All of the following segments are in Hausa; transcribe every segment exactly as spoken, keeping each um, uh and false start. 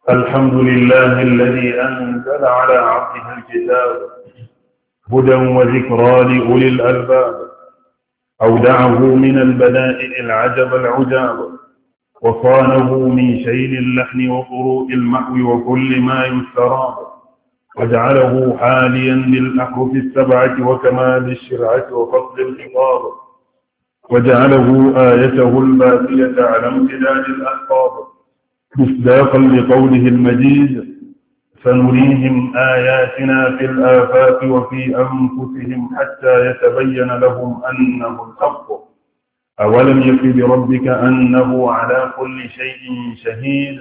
الحمد لله الذي أنزل على عبده الكتاب هدى وذكرى لأولي الألباب، أودعه من البدائل العجب العجاب، وصانه من شيل اللحن وطروء المحو وكل ما يستراب، وجعله حاليا للأحرف السبعة وكمال الشرعة وفصل الخطاب، وجعله آيته الباقية على امتداد الأحقاب مصداقا لقوله المجيد: سنريهم آياتنا في الآفاق وفي أنفسهم حتى يتبين لهم أنه الحق، أولم يكن بربك أنه على كل شيء شهيد.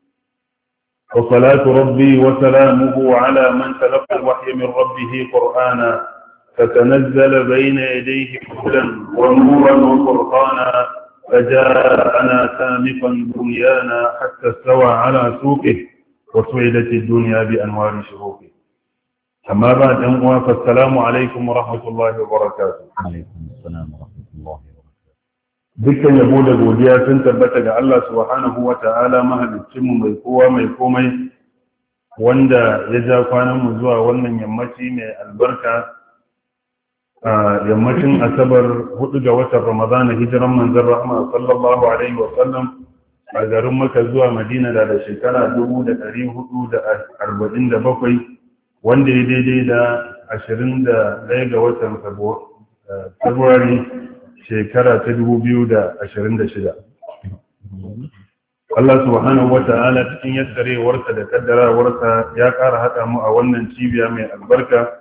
وصلاة ربي وسلامه على من تلقى الوحي من ربه قرآنا، فتنزل بين يديه هدى ونورا وفرقانا، فجاءنا سامقا بنيانا حتى استوى على سوقه وسعدت الدنيا بأنوار شروقه. أما بعد، أنواع فالسلام عليكم ورحمة الله وبركاته. عليكم السلام ورحمة الله وبركاته. dukkan yabo da godiya sun tabbata ga Allah subhanahu wa ta'ala, mahaliccinmu mai kowa mai komai, wanda ya ja kwanan mu zuwa wannan yammaci mai albarka, a yammacin asabar hudu ga watan ramadana, hijiran manzon rahma sallallahu alaihi wa sallam a garin Makka zuwa Madina da da shekara dubu da ɗari hudu da arba'in da bakwai, wanda ya daidai da ashirin da ɗaya ga watan Fabrairu shekara ta dubu biyu da ashirin da shida. Allah subhanahu wa ta'ala cikin yassarewarsa da kaddarawarsa ya ƙara haɗa mu a wannan cibiya mai albarka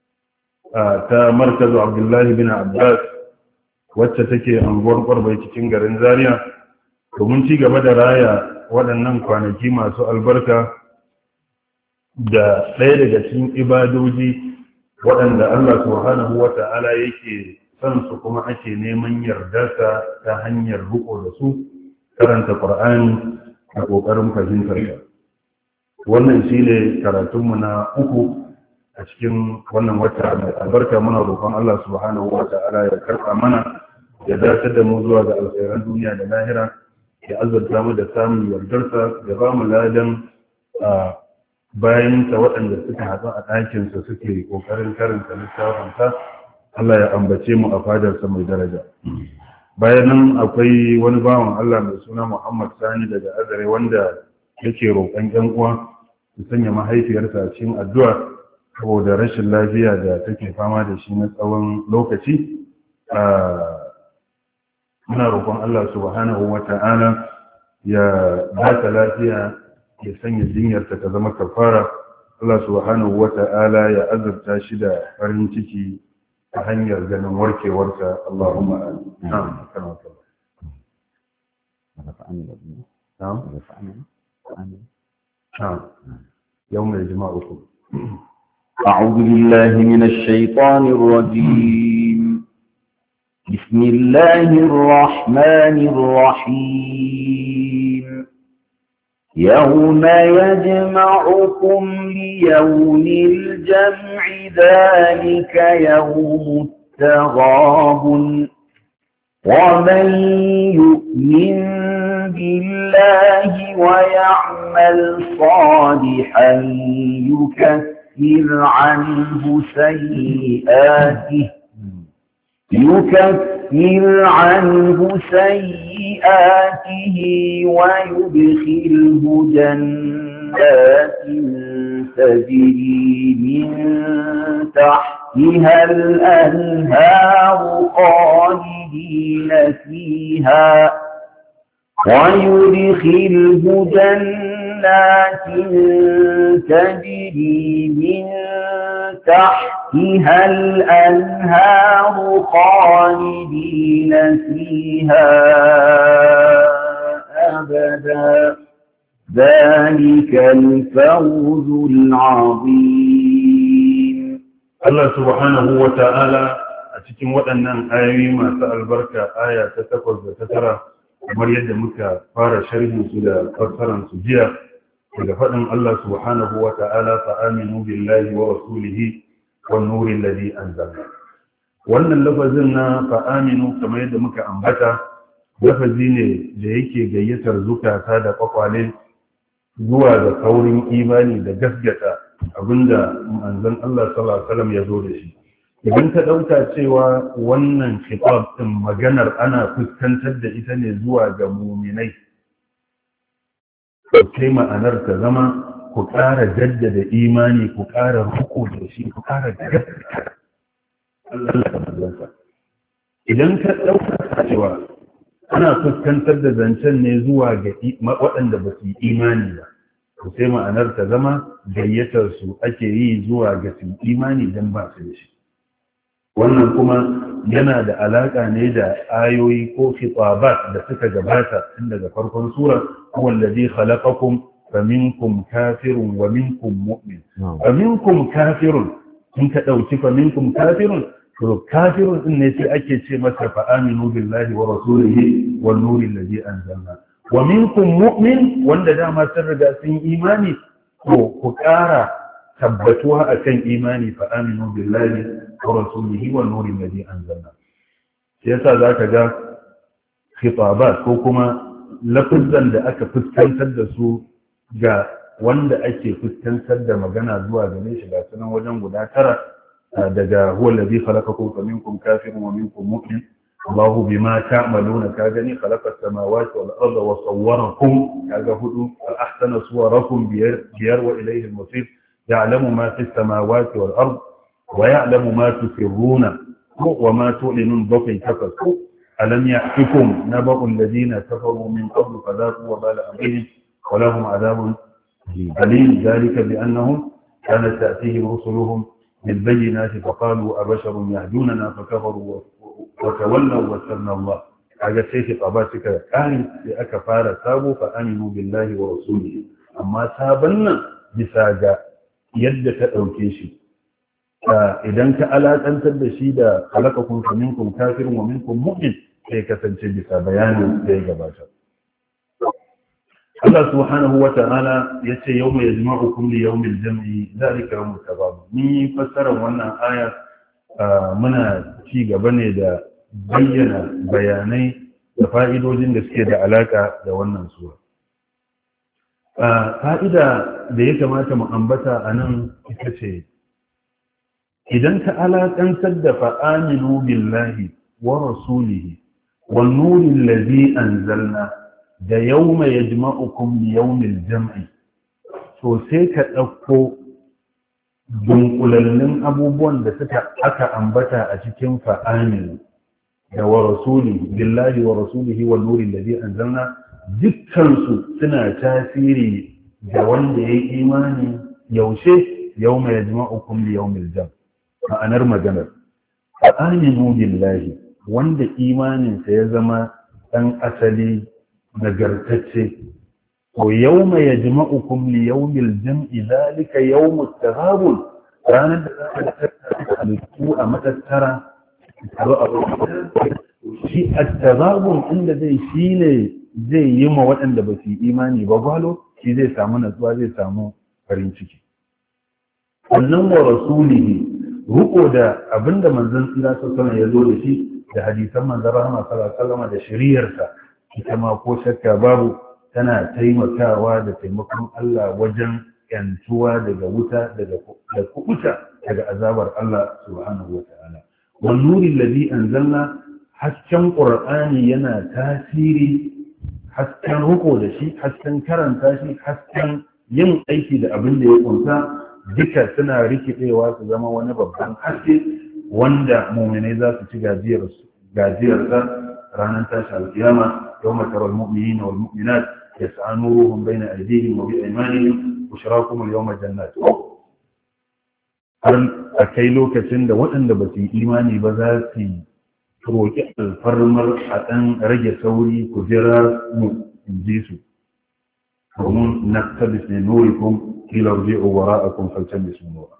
ta markazu Abdullahi bin Abbas, wacce take anguwar Kwarbai cikin garin Zaria, domin ci gaba da raya waɗannan kwanaki masu albarka da ɗaya daga cikin ibadoji waɗanda Allah subhanahu wa ta'ala yake son su kuma ake neman yardarsa ta hanyar riko da su, karanta Qur'ani a ƙoƙarin fahimtar sa. Wannan shine karatunmu na uku a cikin wannan wata mai albarka. Muna roƙon Allah subhanahu wa ta'ala ya karɓa mana, ya dace da mu zuwa ga alkhairan duniya da lahira, ya azurta mu da samun yardarsa, ya ba mu ladan bayan sa waɗanda suka haɗu a ɗakinsa suke ƙoƙarin karanta littafinsa. Allah ya ambace mu a fadarsa mai daraja. Bayan nan akwai wani bawan Allah mai suna Muhammad Sani daga Azare, wanda yake roƙon ƴan uwa su sanya mahaifiyarsa cikin addu'a saboda rashin lafiya da take fama da shi na tsawon lokaci. Muna roƙon Allah subhanahu wa ta'ala ya ba ta lafiya, ya sanya jinyarta ta zama kafara. Allah subhanahu wa ta'ala ya azurta shi da farin ciki ta hanyar ganin warkewarsa. Allahumma amin. Na'am, kana ta. Na'am. Na'am. Yawm al-juma'ukum. أعوذ بالله من الشيطان الرجيم. بسم الله الرحمن الرحيم. يوم يجمعكم ليوم الجمع، ذلك يوم التغابن، ومن يؤمن بالله ويعمل صالحا يكفر عنه سيئاته يكفر عنه سيئاته ويدخله جنات تجري من تحتها الأنهار خالدين فيها ويدخله جنات تجري من تحتها الأنهار خالدين فيها أبدا، ذلك الفوز العظيم. الله سبحانه وتعالى أتكلم waɗannan ayoyi masu albarka, aya ta takwas da ta tara, kamar yadda muka fara sharhin su da fassaran su jiya, daga faɗin Allah subhanahu wa ta'ala: fa aminu billahi wa rasulihi wan nuri alladhi anzalna. Wannan lafazin na fa aminu, kamar yadda muka ambata, lafazi ne da yake gayyatar zukata da kwakwale zuwa ga kaurin imani da gaskata abinda manzon Allah sallallahu alaihi wasallam ya zo da shi. Idan ka ɗauka cewa wannan khitab ɗin maganar ana fuskantar da ita ne zuwa ga muminai, sai ma'anar ta zama ku ƙara jaddada imani, ku ƙara riko da shi, ku ƙara gaskata Allah da manzansa. Idan ka ɗauka cewa ana fuskantar da zancen ne zuwa ga waɗanda ba su yi imani ba, to sai ma'anar ta zama gayyatar su ake yi zuwa ga su imani don ba su da shi. Wannan kuma yana da alaƙa ne da ayoyi ko khitabat da suka gabata tun daga farkon sura, huwa allazi khalaqakum faminkum kafirun wa minkum mu'min. Faminkum kafirun, in ka dauki faminkum kafirun, to kafirun din ne sai ake ce masa fa aminu billahi wa rasulihi wan nuri allazi anzalna. Wa minkum mu'min, wanda dama sun riga sun imani, to ku ƙara tabbatuwa akan imani fa aminu billahi wa rasulihi wa nuri alladhi anzalna. Sai yasa zaka ga khitabat ko kuma lafazan da aka fuskantar da su ga wanda ake fuskantar da magana zuwa gare shi ga sunan wajen guda tara, daga huwa alladhi khalaqakum fa minkum kafirun wa minkum mu'min Allahu bima ta'maluna, ka gani khalaqa as-samawati wal arda wa sawwarakum, kaga hudu, ahsana suwarakum biyar wa ilayhi al-masir. يعلم ما في السماوات والأرض ويعلم ما تسرون وما تعلنون بقي كفر. ألم يأتكم نبأ الذين كفروا من قبل فذاقوا وبال أمرهم ولهم عذاب أليم، ذلك بأنهم كانت تأتيهم رسلهم بالبينات فقالوا أبشر يهدوننا فكفروا وتولوا واستغنى الله. هذا شيء طباتك كان لأكفار تابوا فآمنوا بالله ورسوله. أما تابنا بساجة yadda ta ɗauke shi, idan ka alaƙantar da shi da halakakun fa minkum kafirun wa minkum mu'min, sai kasance bisa bayanin da ya gabata. Allah subhanahu wa ta'ala ya ce yau mai yajma'ukum li yawmil jam'i zalika yawmut tabab. Ni fassarar wannan aya muna ci gaba ne da bayyana bayanai da fa'idojin da suke da alaƙa da wannan sura. Fa'ida da ya kamata mu ambata a nan ita ce, idan ka alaƙantar da fa'aminu billahi wa rasulihi wa nurin lazi an zalna da yau mai ya jima'ukun yaumin jam'i, to sai ka ɗauko dunkulallin abubuwan da suka aka ambata a cikin fa'aminu da wa rasulihi billahi wa rasulihi wa nurin lazi an zalna, dukkansu suna tasiri da wanda ya yi imani yaushe yau mai yajma'ukum li yawmil jam. Ma'anar maganar fa aminu billahi, wanda imaninsa ya zama dan asali nagartacce, to yau mai yajma'ukum li yawmil jam'i zalika yawmut taghabun, ranar da za a halittu a matattara shi at-taghabun inda zai shine zai yi ma waɗanda ba su yi imani ba gwalo, shi zai samu natsuwa, zai samu farin ciki. Wannan wa rasulihi, ruko da abinda manzon tsira sallallahu ya zo da shi da hadisan manzon rahama sallallahu alaihi wasallam da shari'arsa, ita ma ko shakka babu tana taimakawa da taimakon Allah wajen yantuwa daga wuta daga da kubuta daga azabar Allah subhanahu wa ta'ala. Wan nuril ladhi anzalna, hasken qur'ani yana tasiri, hasken ruko da shi, hasken karanta shi, hasken yin aiki da abin da ya kunsa, duka suna rikidewa su zama wani babban haske wanda muminai za su ci gajiyarsa ranar tashi alkiyama. yau matar al-mu'minin wal mu'minat yas'a nuruhum bayna aydihim wa bi aymanihim bushrakum al-yawma jannat. har a kai lokacin da waɗanda ba su yi imani ba za su roƙi alfarmar a ɗan rage sauri ku jira mu in ji su, domin na tabis ne nuri kun kilar je wara a kun falcan da su nura.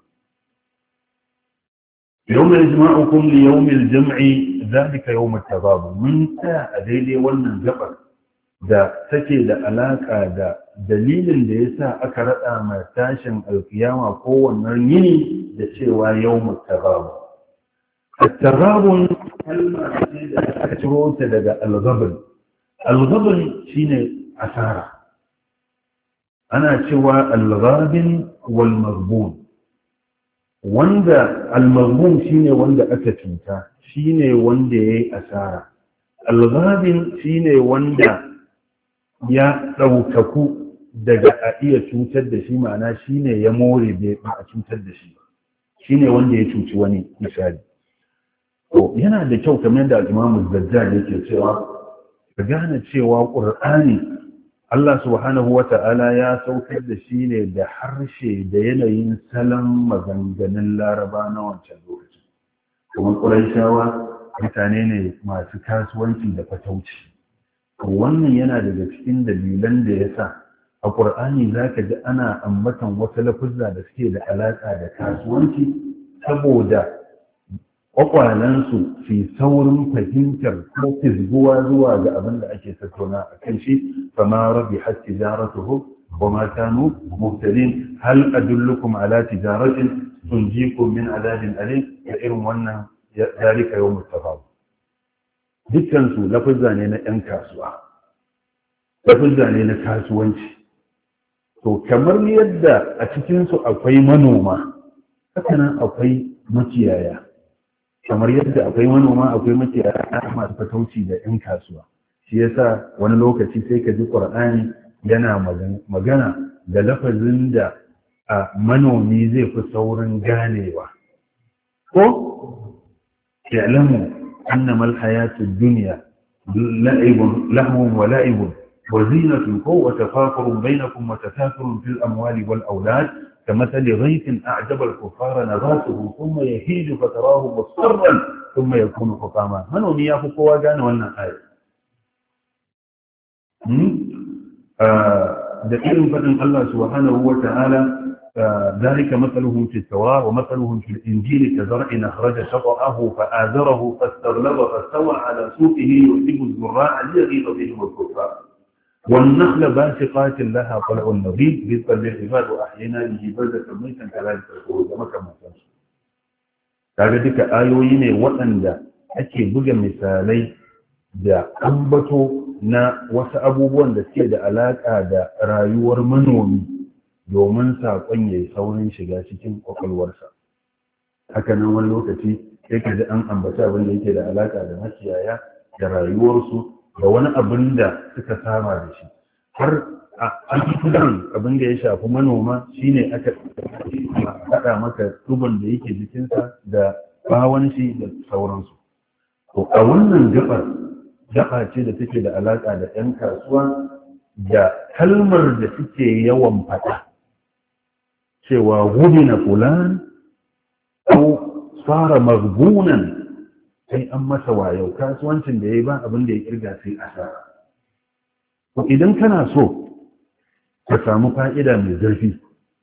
yau mai jima'ukun li yau mai jam'i zalika yau mai tababu, mun tsaya a daidai wannan gabar da take da alaƙa da dalilin da ya sa aka raɗa mai tashin alkiyama kowannan yini da cewa yau mai tababu. التغابن كلمة تروت لدى الغبن. الغبن شيني أسارة. ana cewa al-ghabin wal maghbun. Wanda al-maghbun shine wanda aka cuta, shine wanda yayi asara. Al-ghabin shine wanda ya ɗaukaku daga a iya cutar da shi, ma'ana shine ya more bai a cutar da shi, shine wanda ya cuci wani misali. To yana da kyau kamar da Imam Zajjaj yake cewa ka gane cewa Qur'ani Allah subhanahu wa ta'ala ya saukar da shi ne da harshe da yanayin salon maganganun Laraba na wancan lokacin. Kuma Qurayshawa mutane ne masu kasuwanci da fatauci. Wannan yana daga cikin dalilan da ya sa a Qur'ani za ka ji ana ambatan wata lafuzza da suke da alaƙa da kasuwanci saboda kwakwalansu fi saurin fahimtar ko fizguwa zuwa ga abin da ake tattauna a kan shi, fama rabi har tijaratuhu wa ma kanu mubtalin hal adullukum ala tijaratin tunjikum min adabin alim, da irin wannan zalika yawmut tafawul. Dukkan su lafuzza ne na yan kasuwa, lafuzza ne na kasuwanci. To kamar yadda a cikin su akwai manoma, haka nan akwai makiyaya. Kamar yadda akwai manoma akwai makiyaya masu fatauci da 'yan kasuwa. Shi yasa wani lokaci sai ka ji Qur'ani yana magana da lafazin da a manomi zai fi saurin ganewa. Ko ya'lamu annama al-hayatu ad-dunya la'ibun lahwun wa la'ibun wa zinatun wa tafakurun bainakum wa takathurun fil amwali wal awlad كمثل غيث أعجب الكفار نباته ثم يهيج فتراه مصفرا ثم يكون حطاما. من هم يافقوا وجانا وانا آية دقيق فإن الله سبحانه وتعالى ذلك مثلهم في التوراة ومثلهم في الإنجيل كزرع أخرج شطأه فآزره فاستغلظ فاستوى على سوقه يعجب الزراع ليغيظ بهم الكفار والنخل باسقات لها طلع نضيد رزقا للعباد واحيينا به بلدة ميتا كذلك الخروج كما كان. kaga duka ayoyi ne waɗanda ake buga misalai da ambato na wasu abubuwan da suke da alaƙa da rayuwar manomi domin saƙon ya yi saurin shiga cikin ƙwaƙwalwarsa. Haka nan wani lokaci sai ka ji an ambaci abin da yake da alaƙa da makiyaya da rayuwarsu da wani abin da suka saba da shi. Har a kudan abin da ya shafi manoma shine aka haɗa maka tuban da yake jikinsa da bawon shi da sauransu. To a wannan gabar gaba ce da take da alaƙa da 'yan kasuwa da kalmar da suke yawan faɗa cewa gudina fulan ko fara magbunan sai an masa wayo, kasuwancin da ya yi ba abin da ya kirga sai asara. To idan kana so ka samu fa'ida mai zurfi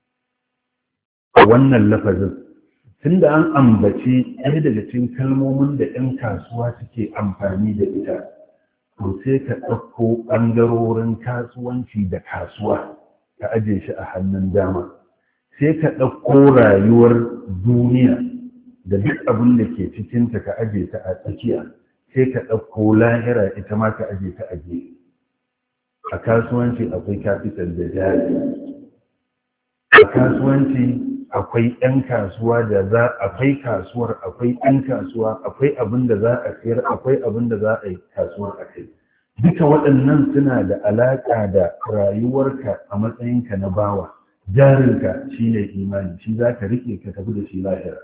a wannan lafazin, tun da an ambaci ɗaya daga cikin kalmomin da 'yan kasuwa suke amfani da ita, to sai ka ɗauko ɓangarorin kasuwanci da kasuwa ka aje shi a hannun dama, sai ka ɗauko rayuwar duniya da duk abin da ke cikinta ka aje ta a tsakiya, sai ka ɗauko lahira ita ma ka aje ta a gefe. A kasuwanci akwai capital da jari, a kasuwanci akwai 'yan kasuwa da za akwai kasuwar, akwai 'yan kasuwa, akwai abin da za a sayar, akwai abin da za a yi kasuwar a kai. Duka waɗannan suna da alaƙa da rayuwarka a matsayinka na bawa. Jarinka shi ne imani, shi za ka riƙe ka tafi da shi lahira.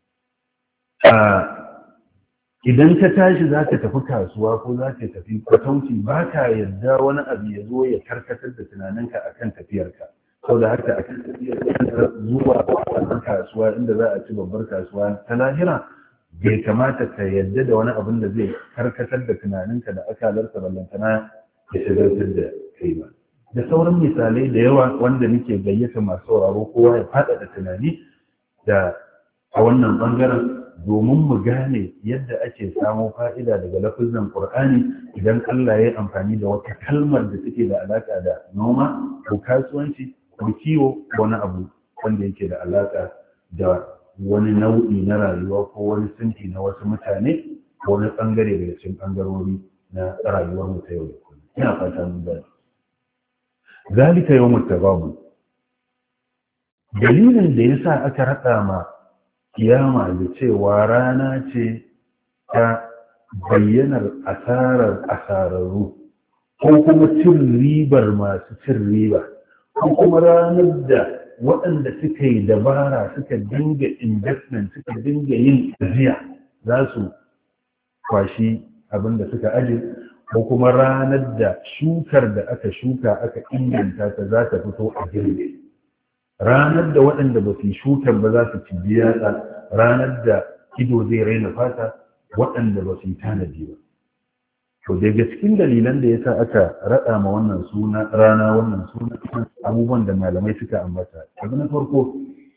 Idan ka tashi za ka tafi kasuwa ko za ka tafi kwatauci, ba ka yarda wani abu ya zo ya karkatar da tunaninka a kan tafiyarka. Sau da haka a kan tafiyarka zuwa wannan kasuwa inda za a ci babbar kasuwa ta lahira, bai kamata ka yarda da wani abin da zai karkatar da tunaninka da akalarsa ballantana ya shagaltar da kai ba. Da sauran misalai da yawa wanda nake gayyata masu sauraro kowa ya faɗaɗa tunani da a wannan ɓangaren domin mu gane yadda ake samo fa'ida daga lafizan Qur'ani idan Allah ya yi amfani da wata kalmar da take da alaƙa da noma ko kasuwanci ko kiwo ko wani abu wanda yake da alaƙa da wani nau'i na rayuwa ko wani sinti na wasu mutane ko wani ɓangare daga cikin ɓangarori na rayuwar mu ta yau da kullum. Ina fata mun gane. zalika yawmut taghabun. Dalilin da yasa aka rada ma kiyama da cewa rana ce ta bayyanar asarar asararru ko kuma cin ribar masu cin riba ko kuma ranar da waɗanda suka yi dabara suka dinga investment suka dinga yin ajiya za su kwashi abin da suka aje ko kuma ranar da shukar da aka shuka aka inganta ta za ta fito a girbe ranar da waɗanda ba su yi shukar ba za su ci biyatsa ranar da ido zai raina fata waɗanda ba su yi tanadi ba. To daga cikin dalilan da ya sa aka raɗa ma wannan suna rana wannan suna abubuwan da malamai suka ambata. Abu na farko,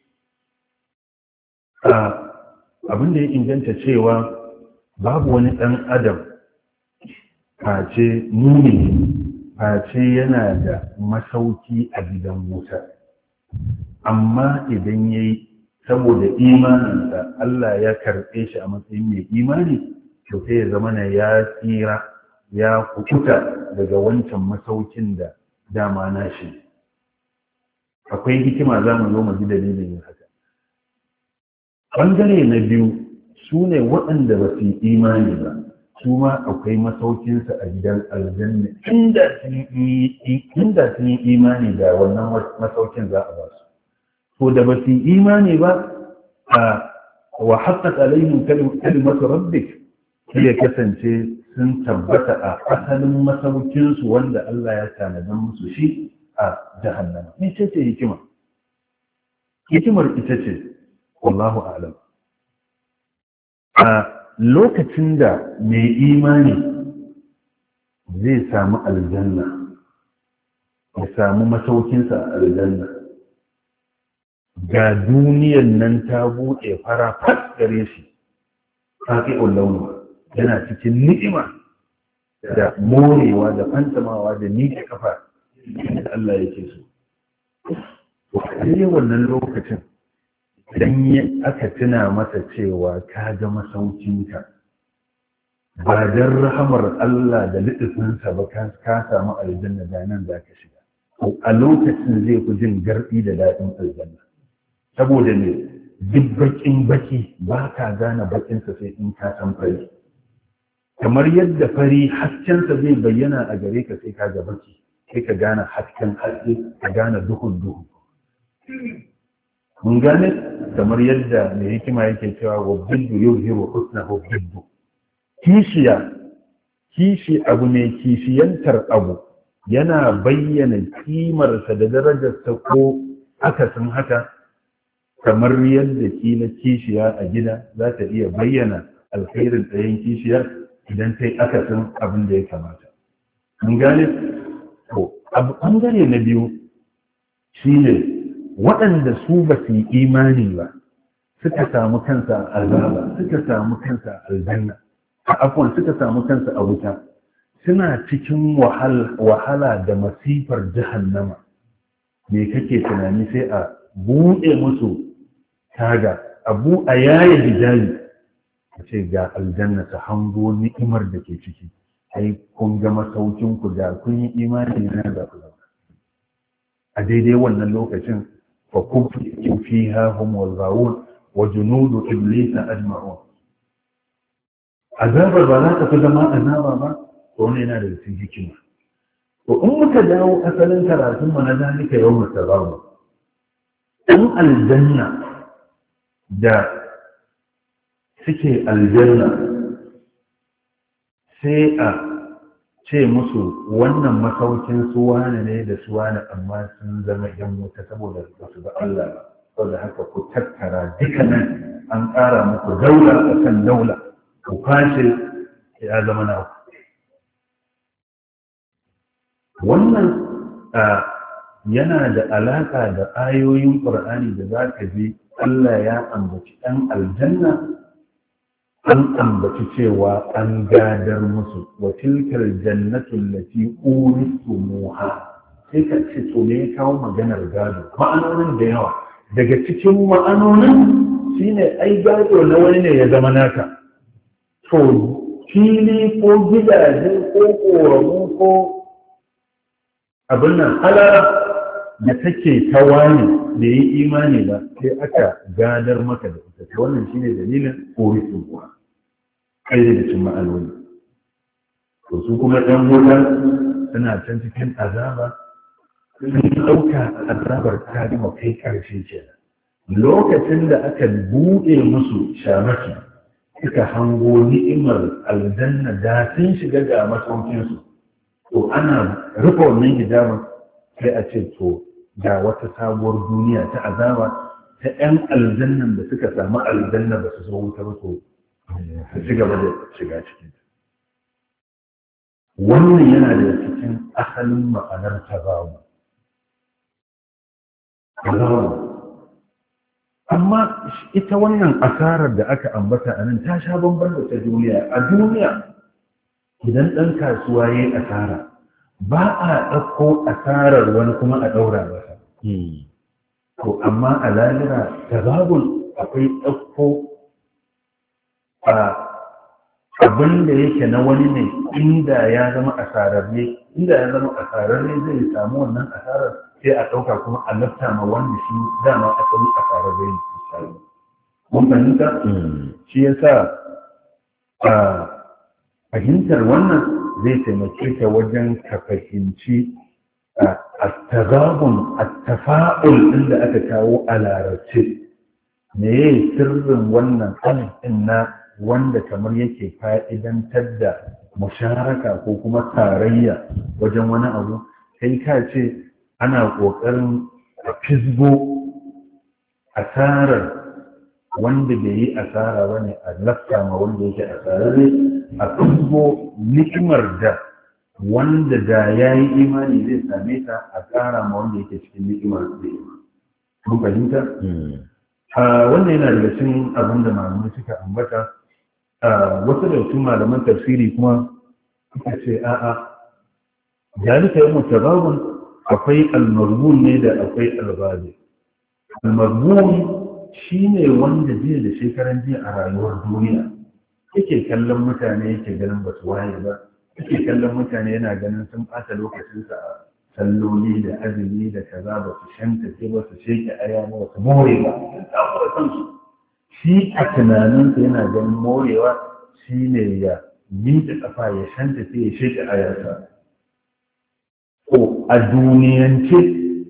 abin da ya inganta cewa babu wani ɗan adam face mumini face yana da masauki a gidan wuta. Amma idan ya yi saboda imaninsa Allah ya karɓe shi a matsayin mai imani, to sai ya zama na ya tsira ya kukuta daga wancan masaukin da dama na shi. Akwai hikima za mu zo mu ji dalilin yin haka. Ɓangare na biyu su ne waɗanda ba su yi imani ba, su ma akwai masaukinsa a gidan aljanna inda sun yi imani da wannan masaukin za a ba su. To da ba su yi imani ba a wa haqqat alaihim kalimatu rabbik sai ya kasance sun tabbata a asalin masaukinsu wanda Allah ya tanada musu shi a jahannama. Ni ce ce hikima. Hikimar ita ce wallahu a'lam. A lokacin da mai imani zai samu aljanna ya samu masaukinsa a aljanna ga duniyan nan ta buɗe fara fat gare shi faƙi'ul launi yana cikin ni'ima da morewa da fantamawa da miƙe kafa da Allah yake so. To a wannan lokacin idan aka tuna masa cewa ka ga masaukinka ba don rahamar Allah da liɗifinsa ba ka samu aljanna da nan za ka shiga. A lokacin zai fi jin garɗi da daɗin aljanna. Saboda ne duk baƙin baki ba ka gane baƙinsa sai in ka san fari. Kamar yadda fari haskensa zai bayyana a gare ka sai ka ga baki, sai ka gane hasken haske, ka gane duhun duhu. Mun gane kamar yadda mai hikima yake cewa wa biddu yuzhiru husnahu biddu. Kishiya, kishi abu ne kishiyantar abu yana bayyana kimarsa da darajarsa ko akasin haka, kamar yadda kila kishiya a gida za ta iya bayyana alkhairin tsayin kishiyar idan ta yi akasin abin da ya kamata. Mun gane? To, abu ɓangare na biyu shi ne waɗanda su ba su yi imani ba suka samu kansa a azaba, suka samu kansa a aljanna, a afwan suka samu kansa a wuta, suna cikin wahala da masifar jahannama. Me kake tunani sai a buɗe musu taga, abu a yaya hijabi a ce ga aljanna ta hango ni'imar da ke ciki, ai kun ga masaukin ku da kun yi imani na da ku. A daidai wannan lokacin fa kubtu fiha hum wal ghawun wa junudu iblisa ajma'un. Azabar ba za ta fi zama azaba ba, to wannan yana da cikin hikima. To in muka dawo asalin karatun mu na zalika yawmut taghabun, in aljanna da suke aljanna sai a ce musu wannan masaukin su wane ne da su wane amma sun zama yan wuta saboda ba su ga Allah ba, saboda haka ku tattara dukkanin an ƙara muku daula a kan daula, ku kwashe ya zama na wannan yana da alaƙa da ayoyin ƙur'ani da za ka ji Allah ya ambaci ɗan aljanna, an ambaci cewa an gadar musu wa tilkal jannatu allati uristumuha. Sai ka ce to me ya kawo maganar gado? Ma'anonin da yawa. Daga cikin ma'anonin shine ai gado na wani ne ya zama naka. To fili ko gidaje ko ƙoramu ko abin nan halara da take ta wani da yi imani ba sai aka gadar maka da ita ta wannan shine dalilin orisun kuwa kai da cin ma'anoni to su kuma ɗan wutar suna can cikin azaba sun ɗauka azabar ta gama kai ƙarshe kenan lokacin da aka buɗe musu shamaki suka hango ni'imar aljanna da sun shiga ga masaukinsu to ana rufe wannan hijabin sai a ce to ga wata sabuwar duniya ta azaba ta 'yan aljannan da suka samu aljanna ba su zo wuta ba to su ci gaba da shiga cikin wannan yana da cikin asalin ma'anar tabawu amma ita wannan asarar da aka ambata a nan ta sha bamban da ta duniya a duniya idan ɗan kasuwa ya yi asara ba a ɗauko asarar wani kuma a ɗaura masa to amma a lalira tababun akwai ɗauko a abin da yake na wani ne inda ya zama asararre inda ya zama asararre zai samu wannan asarar sai a ɗauka kuma a lafta ma wanda shi dama asali asararre ne misali mun fahimta shi yasa a fahimtar wannan zai taimake ka wajen ka fahimci at-tagabun at-tafa'ul din da aka kawo a larabci me yayi sirrin wannan alif din na wanda kamar yake fa'idantar da musharaka ko kuma tarayya wajen wani abu sai ka ce ana ƙoƙarin a fisgo asarar wanda bai yi asara ba ne a lafta ma wanda yake asararre a fisgo ni'imar da wanda da ya yi imani zai same ta a tsara ma wanda yake cikin ni'imar da yi mun fahimta? wannan yana daga cikin abin da malamai suka ambata wasu da cikin malaman tafsiri kuma suka ce a'a jalika yi mutababun akwai almarbun ne da akwai albabi almarbun shi ne wanda jiya da shekaran jiya a rayuwar duniya yake kallon mutane yake ganin ba su waye ba yake kallon mutane yana ganin sun ɓata lokacinsa a salloli da azumi da kaza ba su shanta ce ba su sheke aya ba su more ba sun takura kansu shi a tunaninsa yana ganin morewa shi ne ya miƙe ƙafa ya shanta ce ya sheke ayarsa ko a duniyance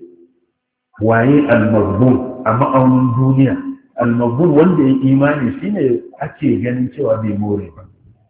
waye almagbun a ma'aunin duniya almagbun wanda ya imani shine ake ganin cewa bai more ba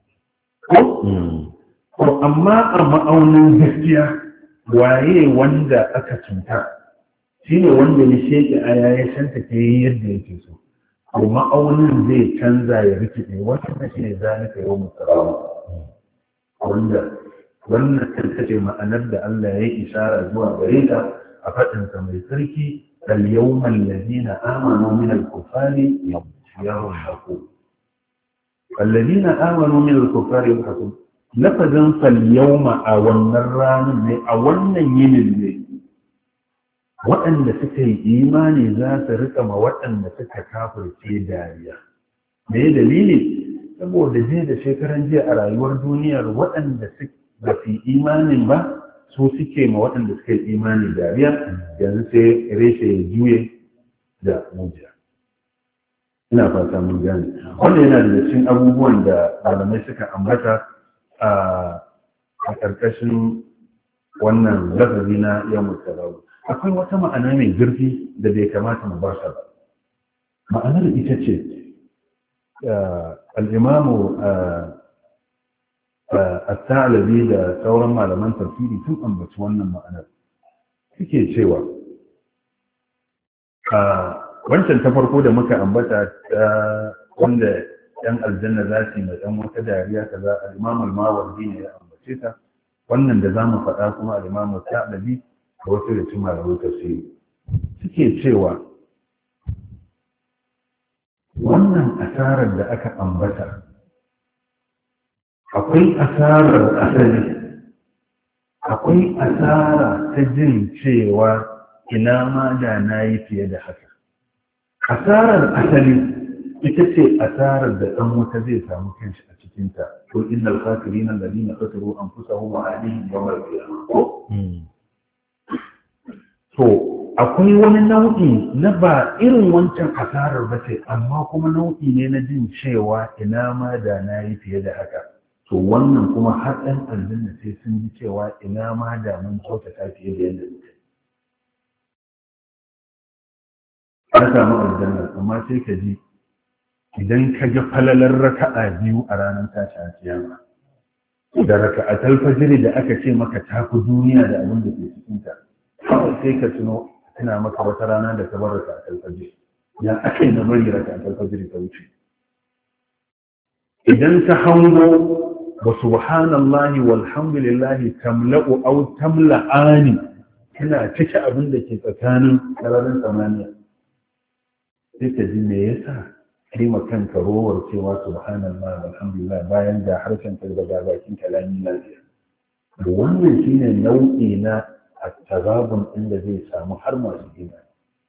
ko amma a ma'aunin gaskiya waye wanda aka cuta shine wanda ya sheke aya ya shanta ke yadda yake so ko ma'aunin zai canza ya rikide wannan shine zalika yawmut tarawu wanda wannan ce ma'anar da Allah ya yi isara zuwa gare ta a faɗinsa mai sarki اليوم الذين آمنوا من الكفار يضحكون الذين آمنوا من الكفار يضحكون لفظا فاليوم أولنا الران أولنا يمن وأن سكي إيماني ذات رقم وأن سكي كافر في داريا ما دليلي saboda jiya da shekaran jiya a rayuwar duniyar waɗanda ba su imanin ba su suke ma waɗanda suka yi imani dariya yanzu sai reshe ya juye da mujiya ina fata mun gane wannan yana da cikin abubuwan da malamai suka ambata a ƙarƙashin wannan lafazi na yawmut tarawu akwai wata ma'ana mai zurfi da bai kamata mu ba ta ba ma'anar ita ce al-imamu الثعلبي da sauran malaman tafsiri sun ambaci wannan ma'anar suke cewa wancan ta farko da muka ambata ta wanda yan aljanna za su yi mai dan wata dariya kaza al-imam al-mawardi ne ya ambace ta wannan da zamu faɗa kuma al-imam al-tha'labi da wasu da cikin malaman tafsiri suke cewa wannan asarar da aka ambata akwai asarar asali akwai asara ta jin cewa ina ma da na yi fiye da haka asarar asali ita ce asarar da ɗan wuta zai samu kanshi a cikinta to innal khasirina alladhina khasiru anfusahum wa ahlihim yawmal qiyamah ko to akwai wani nau'i na ba irin wancan asarar ba ce, amma kuma nau'i ne na jin cewa ina ma da na yi fiye da haka. To wannan kuma har ɗan aljanna sai sun ji cewa ina ma da mun kyautata fiye da yadda muke. Ka samu aljanna, amma sai ka ji idan ka ga falalar raka'a biyu a ranar tashin kiyama da raka'atul fajr da aka ce maka tafi duniya da abin da ke cikin ta, kawai sai ka tuno tana maka wata rana da ta bar raka'atul fajr, ya aka yi na bari raka'atul fajr ta wuce. Idan ka hango wa subhanallahi walhamdulillahi tamla'u aw tamla'ani, kana cike abin da ke tsakanin sararin samaniya, sai ka ji me yasa kai ma kanka rowar cewa subhanallah walhamdulillah bayan da harshen ka daga bakin kalami lafiya. Da wannan shine nau'i na at-tazabun inda zai samu har masu imani.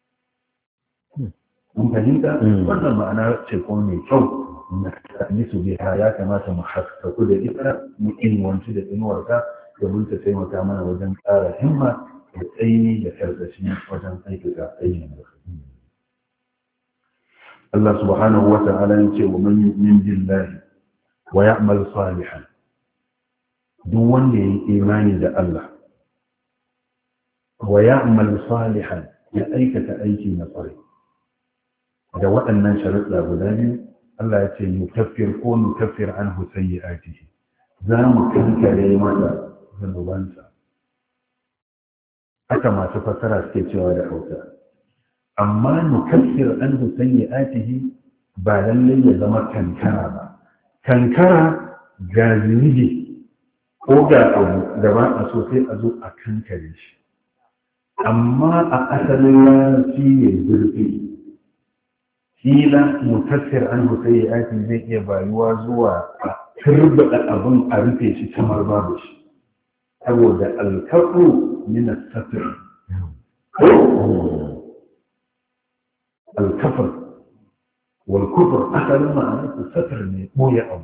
Mun fahimta wannan ma'ana ce ko mai kyau na su biya, ya kamata mu haskaku da ita, mu ilmanci da inuwarta domin ta taimaka mana wajen ƙara himma da tsaini da karsashi wajen aikata aikin da Allah subhanahu wa ta'ala ya ce wa man yu'min billahi wa ya'mal salihan, duk wanda ya yi imani da Allah wa ya'mal salihan, ya aikata aiki na kwarai da waɗannan sharuɗa guda biyu, Allah ya ce yukaffir ko nukaffir anhu sayyi'atihi, za mu kankare masa zanubansa. Haka masu fassara suke cewa da Hausa. Amma nukaffir anhu sayyi'atihi ba lallai ya zama kankara ba. Kankara ga zunubi ko ga abu da ba a so sai a zo a kankare shi. Amma a asalin larabci ne zurfi. Kila mukaffir anhu sayyi'atihi zai iya bayuwa zuwa a turbada abin a rufe shi kamar babu shi. Saboda alkafu min as-satr. الكفر والكفر أخذ معنى الستر موية أو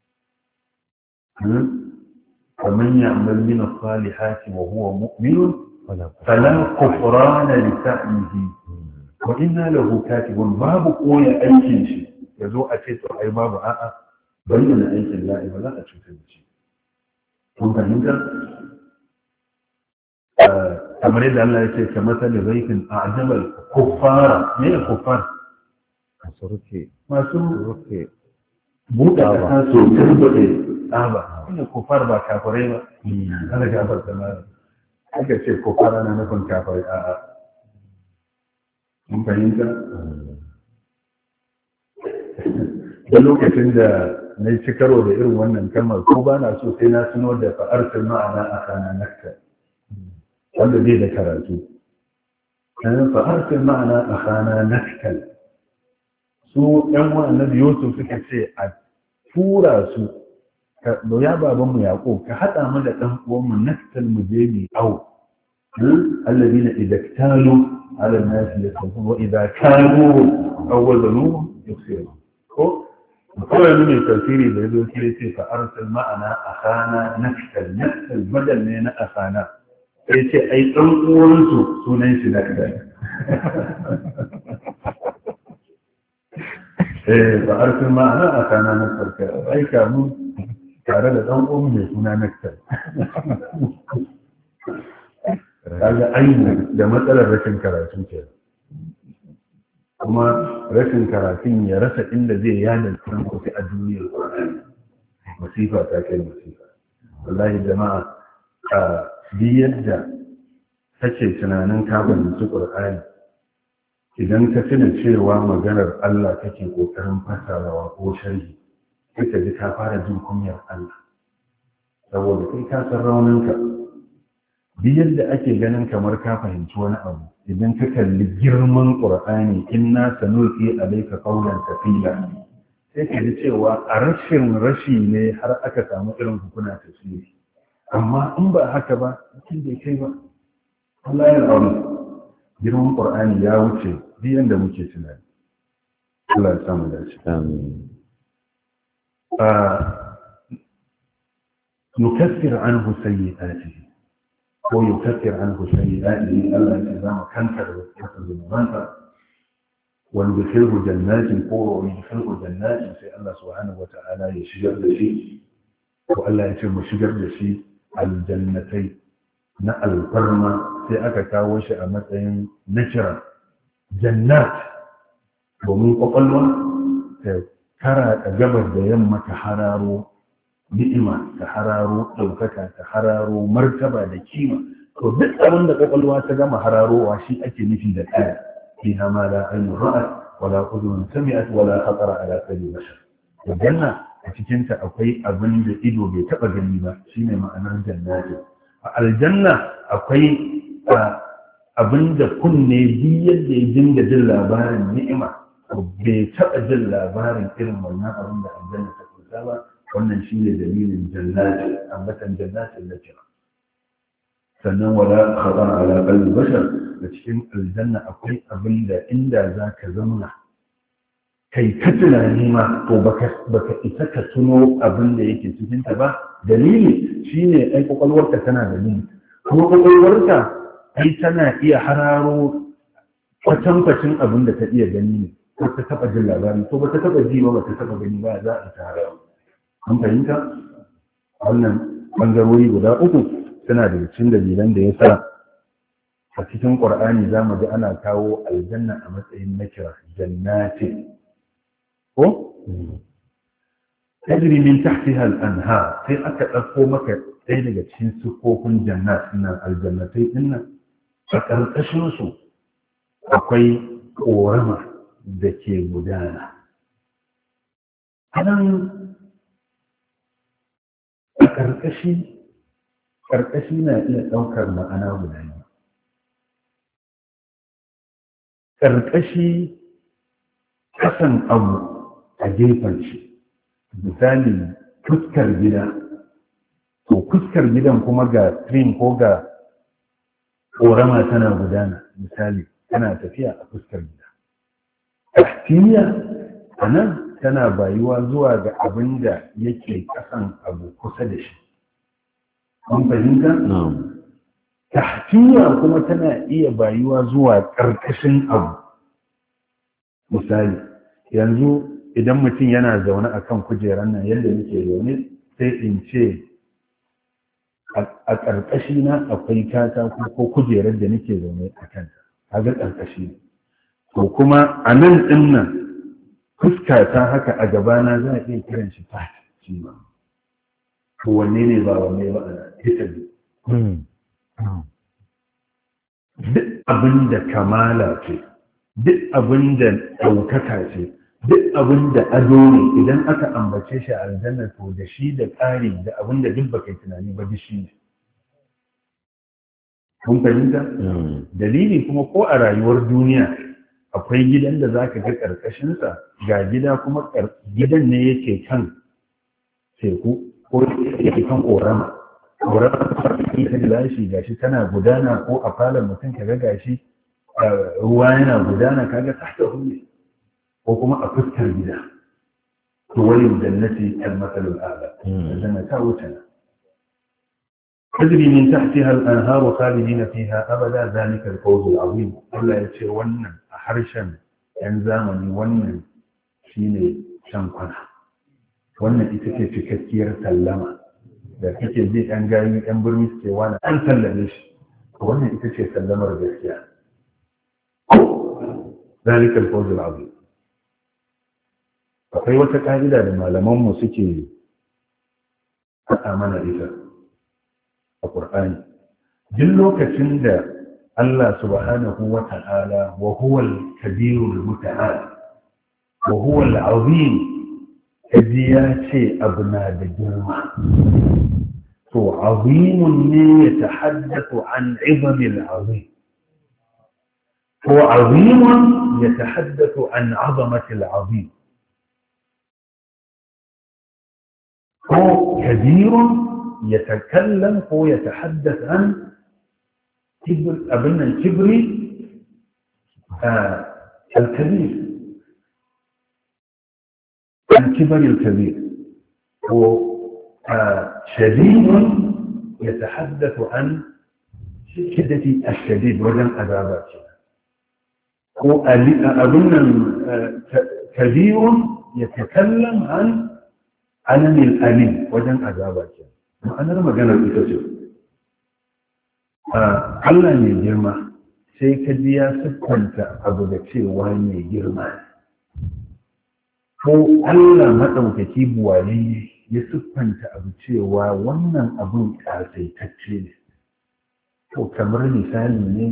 فمن يعمل من الصالحات وهو مؤمن فلا كفران لسعيه وإنا له كاتب باب قوية أي شيء يزو أتيت أي باب آآ بين أي شيء لا إبلا أتشوف شيء كنت أنت kamar yadda Allah ya ce ka matsali zaifin a ajabal kuffara, me ya kuffar? masu rufe masu rufe buɗe ƙasa so turbaɗe tsaba, wanda kuffar ba kafirai ba, ana gafar da mara aka ce kuffara na nufin kafirai a'a. Mun fahimta? da lokacin da na yi karo da irin wannan kalmar ko ba na so sai na tuno da fa'artar ma'ana a kananakta wanda zai da karatu. Fa'artar ma'ana a kana naktal, su ‘yan wa'annan Yusuf suka ce a tura su, ya babanmu yaƙo ka haɗa mu da ɗan uwanmu naktal mu je mu au, allabi na idaktalu ala nasi ya sauƙin wa idakalu awwazalu yusiru. Ko kawai ne tafsiri da ya zo kire ce fa'artar ma'ana a kana naktal, naktal badal ne na asana. Ya ce ai ɗan uwansu sunan shi na kadai. Eh ba arfin ma'ana a kana na farka ai kamu tare da ɗan uwan mai suna na kadai. Kaga ainihin da matsalar rashin karatu ke. Kuma rashin karatun ya rasa inda zai yada kuran kofi a duniyar Qur'ani. Masifa ta kai masifa. Wallahi jama'a duk yadda kake tunanin ka fahimci Qur'ani, idan ka tuna cewa maganar Allah kake kokarin fasarawa ko sharhi, sai ka ji ka fara jin kunyar Allah saboda kai ka san rauninka. Duk yadda ake ganin kamar ka fahimci wani abu, idan ka kalli girman Qur'ani inna sanulqi alayka qawlan thaqila, sai ka ji cewa a rashin rashi ne har aka samu irin hukuna tafsiri. Amma in ba haka ba cikin bai kai ba. Allah ya aure girman Qur'ani ya wuce duk yanda muke tunani. Allah ya samu dace. Amin. Ah nukaffir anhu sayyi'atihi. ko yukaffir anhu sayyi'atihi Allah ya zama kankar wasu zunubansa wanda firhu jannatin ko wani firhu jannatin sai Allah subhanahu wata'ala ya shigar da shi ko Allah ya ce mu shigar da shi aljannatai na alfarma sai aka kawo shi a matsayin nakira jannat domin kwakwalwa ta kara da gabar da yamma ta hararo ni'ima ta hararo ɗaukaka ta hararo martaba da kima to duk abin da kwakwalwa ta gama hararowa shi ake nufi da ɗaya fiha ma la ainu ra'at wala udhun sami'at wala khatara ala qalbi bashar janna a cikin ta akwai abin da ido bai taba gani ba shine ma'anar jannati a aljanna akwai abin da kunne bi yadda ya dinga jin labarin ni'ima bai taba jin labarin irin wannan abin da aljanna ta kusa ba wannan shine dalilin jannati ambatan jannatin nakira sannan wala khatara ala qalbi bashar da cikin aljanna akwai abin da inda zaka zauna kai ka tunani ma to baka baka isa ka tuno abin da yake cikin ta ba dalili shine ai kokolwarka tana da limit kuma kokolwarka ai tana iya hararo kwatankwacin abin da ta iya gani ne ko ta taba jin labari to ba ta taba ji ba ba ta taba gani ba za a tara an fahimta wannan bangarori guda uku suna da cikin dalilan da ya sa a cikin ƙur'ani za mu ji ana kawo aljanna a matsayin nakira jannati ko tajri min tahtiha al-anhar sai aka ɗauko maka ɗaya daga cikin sifofin jannat nan aljannatai din nan a ƙarƙashin su akwai ƙorama da ke gudana anan a ƙarƙashi ƙarƙashi na iya ɗaukar ma'ana guda biyu. Ƙarƙashi kasan abu a gefen shi, misali fuskar gida, to fuskar gidan kuma ga stream ko ga ƙorama tana gudana, misali tana tafiya a fuskar gida. Tahtiya a nan tana bayuwa zuwa ga abin da yake kasan abu kusa da shi. An fahimta? Tahtiya kuma tana iya bayuwa zuwa ƙarƙashin abu. Misali, yanzu idan mutum yana zaune a kan kujerar nan yadda muke zaune sai in ce a ƙarƙashi na akwai katako ko kujerar da nake zaune a kanta. Kaga ƙarƙashi ne. To kuma a nan ɗin nan fuskata haka a gabana za a iya kiran shi fat shi ma. To wanne ne ba wanne ba a ita ne. Duk abin da kamala ce, duk abin da ɗaukaka ce, duk abin da ado ne idan aka ambace shi a aljanna to da shi da ƙari da abin da duk baka yi tunani ba duk shi ne. Kun fahimta? Dalili kuma ko a rayuwar duniya akwai gidan da za ka ga ƙarƙashinsa ga gida kuma gidan ne yake kan teku ko yake kan ƙorama. Ƙorama ta gilashi gashi tana gudana ko a falon mutum ka ga gashi ruwa yana gudana kaga tahta hulli ko kuma a fuskar gida. To wani jannati al-masalul a'la. Aljanna ta wuce na. تجري من تحتها الأنهار خالدين فيها أبدا ذلك الفوز العظيم. الله يتشير ونن أحرشا ينزامني ونن شيني شنقنا ونن إتكي في كثير سلمة da kake ji ɗan gari ɗan birni suke wani an sallame shi wannan ita ce sallamar gaskiya zalikal fawzul azim. akwai wata ƙa'ida da malamanmu suke faɗa mana ita a Qur'ani duk lokacin da Allah subhanahu wa ta'ala wa huwa al-kabirul muta'al wa huwa al-azim kaji ya ce abu na da girma to azimun ne ya tahaddathu an izamil azim to azimun ya tahaddathu an azamatil azim ko kabirun يتكلم هو يتحدث عن كبر أبنا الكبري آه الكبير الكبر الكبير هو آه شديد يتحدث عن shiddati ashadid wajen azaba ce ko abin nan kabirun ya takallam an alamin alim wajen azaba ce ma'anar maganar ita ce Allah ne girma sai ka ji ya siffanta abu da cewa mai girma ko Allah maɗaukaki buwaye ya siffanta abu cewa wannan abun ƙasaitacce ne to kamar misali ne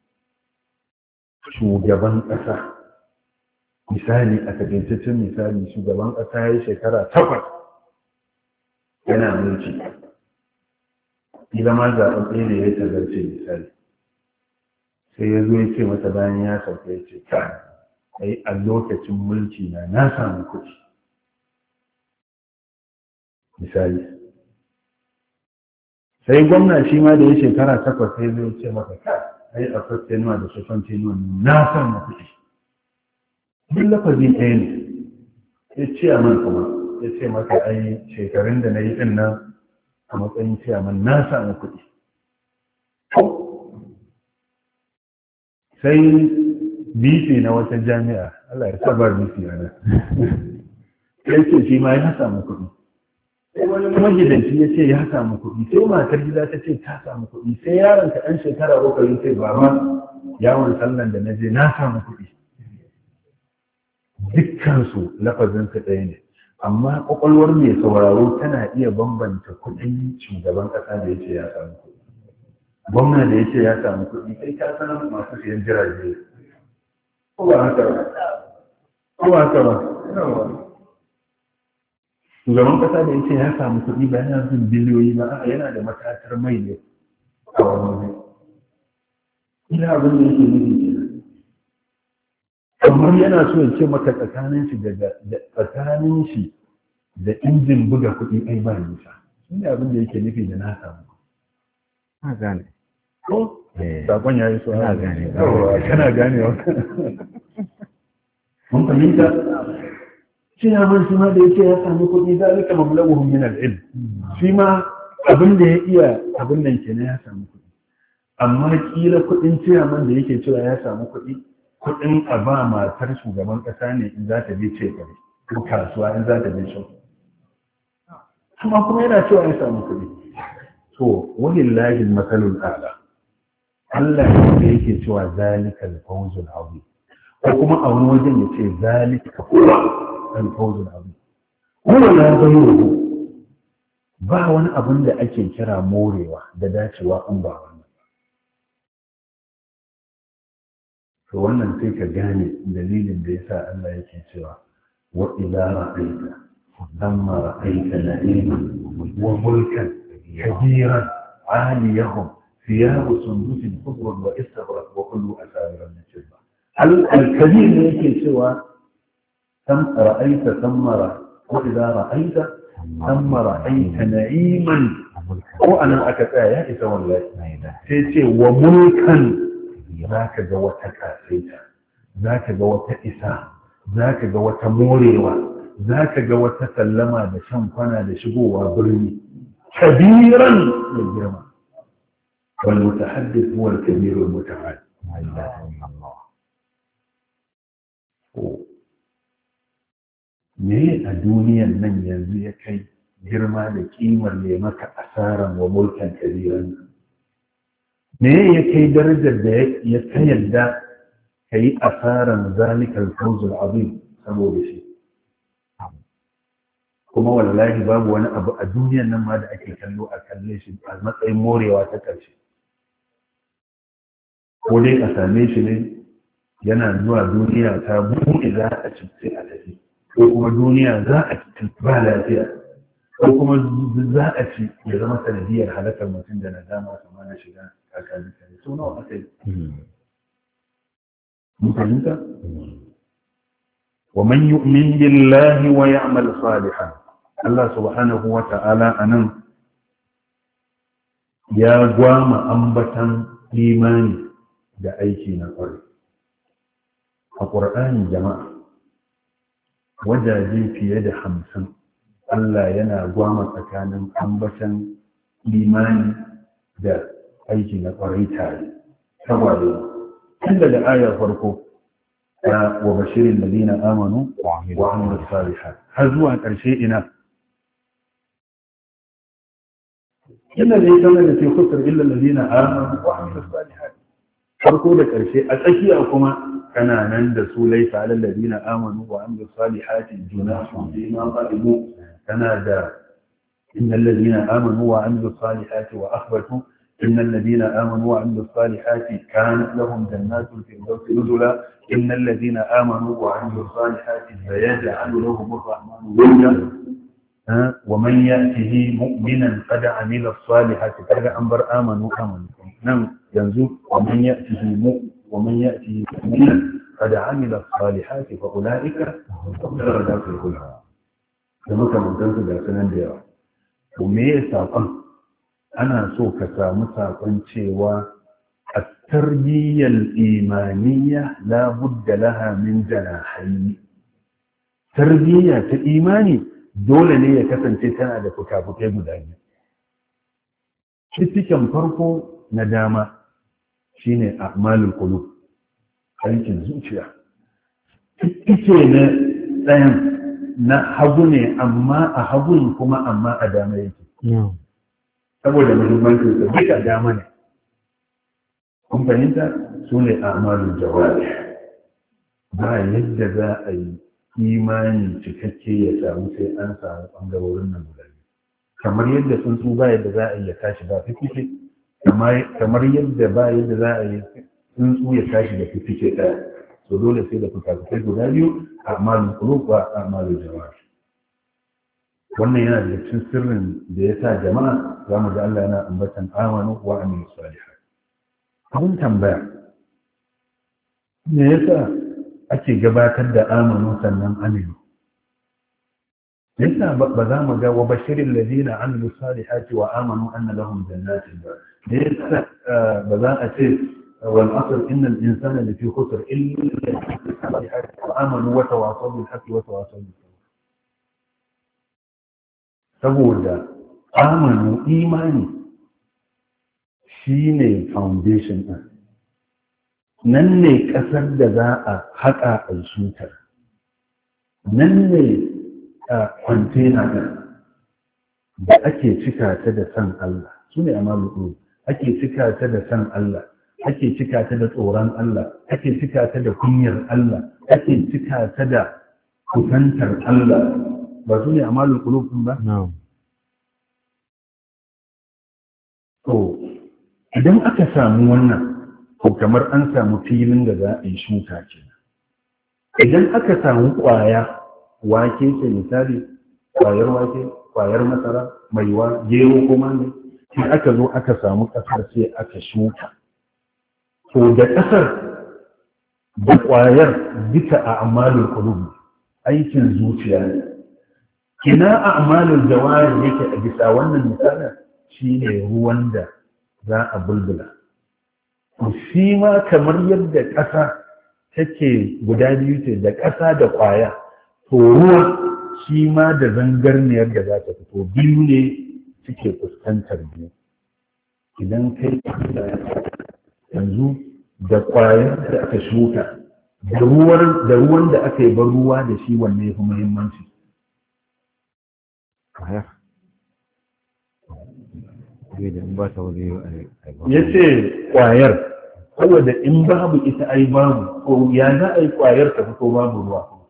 shugaban ƙasa misali a takaitaccen misali shugaban ƙasa ya yi shekara takwas yana mulki ila ma zaɓen ɗaya ne ya tazarce misali sai ya zo ya ce mata bayan ya sauka ya ce ka ai a lokacin mulki na na samu kuɗi misali sai gwamna shi ma da ya shekara takwas sai zai ce maka ka ai a fastenuwa da sofantenuwa na samu kuɗi duk lafazi ɗaya ne ya ce a man kuma ya ce maka ai shekarun da na yi ɗin nan a matsayin ce a man na samu kuɗi sai bc na wata jami'a Allah ya saba bc a nan sai ce shi ma ya samu kuɗi sai wani magidanci ya ce ya samu kuɗi sai matar gida ta ce ta samu kuɗi sai yaron ka ɗan shekara uku ya ce baba yawon sallan da na je na samu kuɗi dukkansu lafazinsu ɗaya ne amma ƙwaƙwalwar mai sauraro tana iya bambanta kuɗin shugaban ƙasa da ya ce ya samu kuɗi gwamna da ya ce ya samu kuɗi kai ka san masu siyan jirage ko ba haka ba ko ba haka ba shugaban kasa da ya ce ya samu kuɗi ba yana zin biliyoyi ba yana da matatar mai ne a wani wani ina abin da yake nufi kenan kamar yana so ya ce maka tsakanin shi da tsakanin shi da injin buga kuɗi ai ba nisa shi ne abin da yake nufi da na samu na gane ko sakon ya yi so na gane kana gane wa mun fahimta shi ya man shi ma da yake ya sami kuɗi zalika mablaghuhum min al-ilm shi ma abin da ya iya abin nan kenan ya sami kuɗi amma kila kuɗin ciyaman da yake cewa ya sami kuɗi kuɗin a ba matar shugaban ƙasa ne in za ta je ce kare ko kasuwa in za ta je shi amma kuma yana cewa ya sami kuɗi to walillahi al-masalul a'la Allah ne yake cewa zalika al-fawzul azim ko kuma a wani wajen ya ce zalika huwa al-fawzul azim huwa la ghayruhu ba wani abin da ake kira morewa da dacewa in ba wannan to wannan sai ka gane dalilin da yasa Allah yake cewa wa idza ra'aita thumma ra'aita na'iman wa mulkan kabiran 'aliyahum ثياب سندس خضر واستبرق وكل اساور من فضه هل الكبير yake cewa ثم رأيت ثم وإذا رأيت ثم رأيت نعيما وأنا أكتا يا إسا والله سيتي وملكا ذاك جوة كاسيتا ذاك جوة إسا ذاك جوة موريوة ذاك جوة سلما دشنفنا دشقوة برمي كبيرا للجرمى والمتحدث هو الكبير المتعال لا إله إلا الله me a duniyan nan yanzu ya kai girma da kimar ne maka asaran wa mulkan kabiran me ya kai darajar da ya ta yadda ka yi asaran zalikal fawzul azim saboda shi kuma wallahi babu wani abu a duniyan nan ma da ake kallo a kalle shi a matsayin morewa ta ƙarshe ko dai a same shi ne yana zuwa duniya ta buɗe za a ci sai a tafi ko kuma duniya za a ci ba lafiya ko kuma za a ci ya zama sanadiyar halakar mutum da na dama sama na shiga kakanin kare so nawa aka yi mun fahimta wa man yu'min billahi wa ya'mal salihan Allah subhanahu wa ta'ala anan ya gwama ambatan imani da aiki na ƙwarai a ƙur'ani jama'a wajaje fiye da hamsin Allah yana gwama tsakanin ambatan imani da aiki na kwarai tare saboda tun daga ayar farko ta wa bashirin ladina amanu wa amilus salihat har zuwa ƙarshe ina inna zai zama da fi kusur illa ladina amanu wa amilus salihat farko da ƙarshe a tsakiya kuma kana nan da su laifa alal ladina amanu wa amilus salihati junahun fi ma qalibu kana da innal ladina amanu wa amilus salihati wa akhbatu innal ladina amanu wa amilus salihati kanat lahum jannatul firdausi nuzula innal ladina amanu wa amilus salihati sayaj'alu lahum ar-rahmanu wudda ومن يأته مؤمنا قد عمل الصالحات كذا أنبر آمنوا آمنوا نعم ينزل ومن يأته مؤمن ومن يأته مؤمنا قد عمل الصالحات فأولئك هم درجات العلى كما كما تنسى داسنا ديوا ومي ساقن أنا سو كسامو ساقن cewa التربية الإيمانية لا بد لها من جناحين تربية إيماني dole ne ya kasance tana da fuka-fukai guda biyu. Cikin farko na dama shine a'malul qulub, aikin zuciya. Cikin na ɗayan na hagu ne amma a hagun kuma amma a dama yake. Saboda muhimmancin sa duka dama ne. Kun fahimta su ne a'malul jawari. Ba yadda za a yi imani cikakke ya samu sai an samu ɓangarorin nan guda biyu kamar yadda tsuntsu ba yadda za a yi ya tashi ba fifike kamar yadda ba yadda za a yi tsuntsu ya tashi da fifike ɗaya to dole sai da fukafukai guda biyu a amalin kulub ba a amalin jama'a wannan yana da cikin sirrin da ya sa jama'a za mu ga Allah yana ambatan amanu wa amilu salihat abun tambaya me yasa ake gabatar da amanu sannan amilu yasa ba za mu ga wa bashirin ladina amilu salihati wa amanu anna lahum jannatin ba yasa ba za a ce wal asr innal insana lafi khusr illa salihati wa amanu wa tawasaw bil haqqi wa tawasaw bis sabr saboda amanu imani shine foundation din nan ne ƙasar da za a haƙa a shutar nan ne a kwantena da ake cika ta da san Allah su ne amalu ake cika ta da san Allah ake cika ta da tsoron Allah ake cika ta da kunyar Allah ake cika ta da kusantar Allah ba su ne amalu qulub ba to idan aka samu wannan ko kamar an samu filin da za a yi shuka ce idan aka samu ƙwaya wake ce misali ƙwayar wake ƙwayar masara maiwa gero kuma ne sai aka zo aka samu ƙasar sai aka shuka to da ƙasar da ƙwayar duka a amalul qulub aikin zuciya ne kina a amalul jawari yake a bisa wannan misalin shine ruwan da za a bulbula shi ma kamar yadda ƙasa take guda biyu ce da ƙasa da ƙwaya to ruwa shi ma da zangarniyar da za ta fito biyu ne suke fuskantar biyu idan kai yanzu da ƙwayar da aka shuka da ruwan da aka yi ban ruwa da shi wanne ya fi muhimmanci ya ce ƙwayar saboda in babu ita ai babu ko ya za a yi ƙwayar ta fito babu ruwa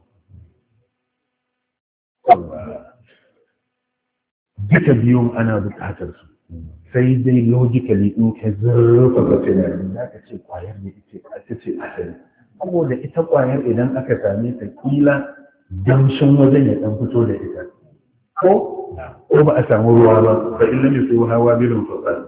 duka biyun ana buƙatar su sai dai logically in ka zurfa ka tunani za ka ce ƙwayar ne ita ce asali saboda ita ƙwayar idan aka same ta kila damshin wajen ya ɗan fito da ita ko ko ba a samu ruwa ba fa illa mai tsohon hawa birin sosai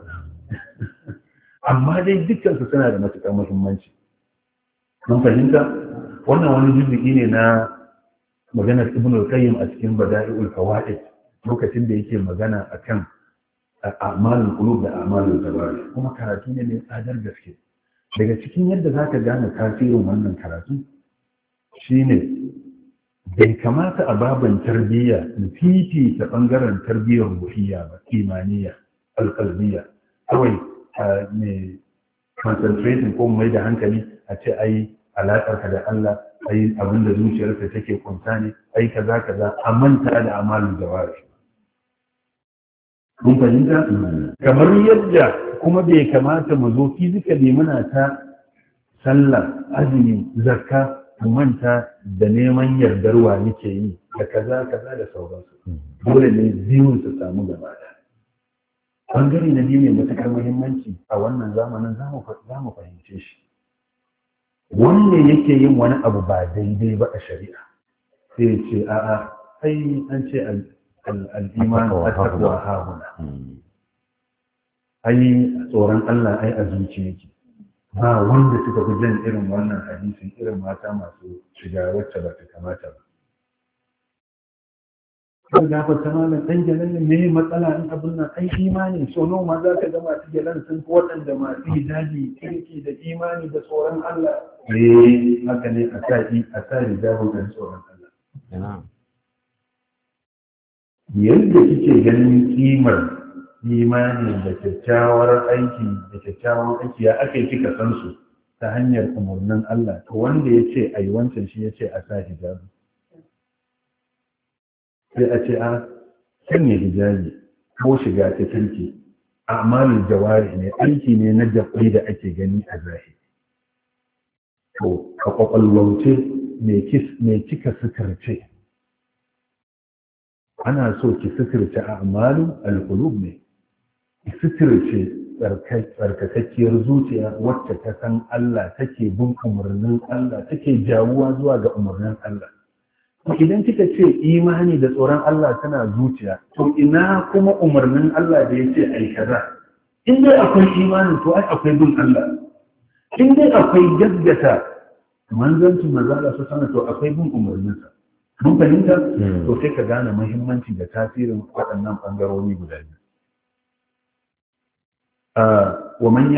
amma dai dukkansu suna da matuƙar muhimmanci mun fahimta wannan wani juzuki ne na maganar ibn al-qayyim a cikin bada'iul fawaid lokacin da yake magana akan a'malul qulub da a'malul jawari kuma karatu ne mai tsadar gaske daga cikin yadda zaka gane tasirin wannan karatu shine bai kamata a baban tarbiyya fifita bangaren tarbiyyar ruhiyya ba imaniya alqalbiyya kawai mai concentrating ko mai da hankali a ce ai alaƙarka da Allah ai abin da zuciyarka take kunta ne ai kaza kaza a manta da amalin jawari. Mun fahimta kamar yadda kuma bai kamata mu zo physically muna ta sallah azumi zakka mu manta da neman yardar wa nake yi da kaza kaza da sauransu. Dole ne biyun su samu gaba da bangare na biyu mai matuƙar muhimmanci a wannan zamanin za mu fahimce shi. Wanda yake yin wani abu ba daidai ba a shari'a sai ya ce a'a ai an ce al'iman a takwa hahuna ai tsoron Allah ai a zuci yake. Ba wanda suka fi jan irin wannan hadisin irin mata masu shiga wacce ba ta kamata ba. Kan gafa ta malam ɗan gyalan ne matsala in abin nan ai imani so nawa ma za ka ga masu gyalan sun fi waɗanda masu hijabi kirki da imani da tsoron Allah. Eh haka ne a sa a sa hijabin da tsoron Allah. Yadda kike ganin kimar imani da kyakkyawar aiki da kyakkyawan aiki ya aka yi kika san su ta hanyar umarnin Allah to wanda ya ce ai wancan shi ya ce a sa hijabi. Sai a ce a sanya hijabi ko shiga ta kirki a amalin jawari ne aiki ne na jabai da ake gani a zahiri. To a kwakwalwance mai kika suturce ana so ki suturce a amalin alkulub ne ki suturce tsarkakakkiyar zuciya wacce ta san Allah take bin umarnin Allah take jawuwa zuwa ga umarnin Allah. Idan kika ce imani da tsoron Allah tana zuciya, to ina kuma umarnin Allah da ya ce ai kaza. In dai akwai imani to ai akwai bin Allah. In dai akwai gaggata manzancin manzo Allah su sana to akwai bin umarninsa. Mun fahimta? To sai ka gane muhimmanci da tasirin waɗannan ɓangarori guda biyu. ومن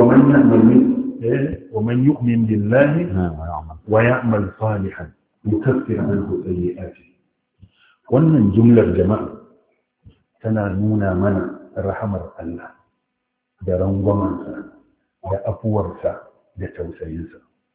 يعمل ومن يؤمن بالله ويعمل صالحا يكفر عنه سيئاته. wannan jumlar jama'a tana nuna mana rahamar Allah da rangwamansa da afuwarsa da tausayinsa.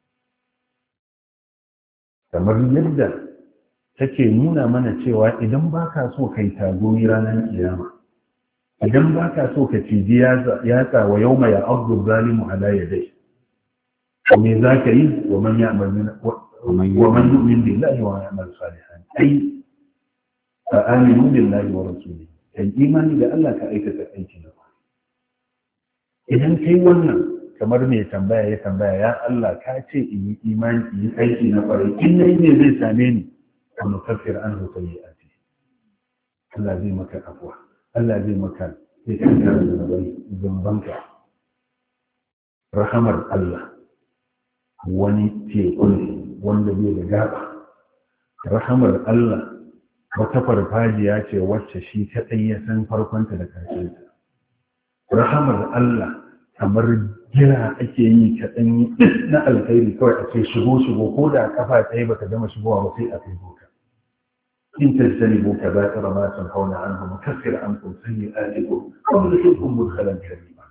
Kamar yadda take nuna mana cewa idan baka so kai tagumi ranar kiyama, idan baka so ka ciji yatsa wa yawma ya'addu zalimu ala yadayhi, me za ka yi wa man ya'mal wa man yu'min billahi wa ya'mal salihan ai aminu billahi wa rasulihi, kai imani da Allah ka aikata aiki na kwarai. Idan kai wannan kamar mai tambaya ya tambaya ya Allah ka ce in yi imani in yi aiki na kwarai, in nayi ne zai same ni wa nukaffir anhu sayyi'ati, Allah zai maka afwa, Allah zai maka zai kankara zunubai zunubanka. Rahamar Allah wani teku ne wanda bai da gaba. Rahamar Allah wata farfajiya ce wacce shi kaɗai ya san farkonta da ƙarshenta. Rahamar Allah kamar jira ake yi kaɗan yi na alkhairi kawai a ce shigo shigo ko da kafa ɗaya baka gama shigowa ba sai a kai boka. In tajtanibu kaba'ira ma tunhauna anhu nukaffir ankum sayyi'atikum wa nudkhilkum mudkhalan karima.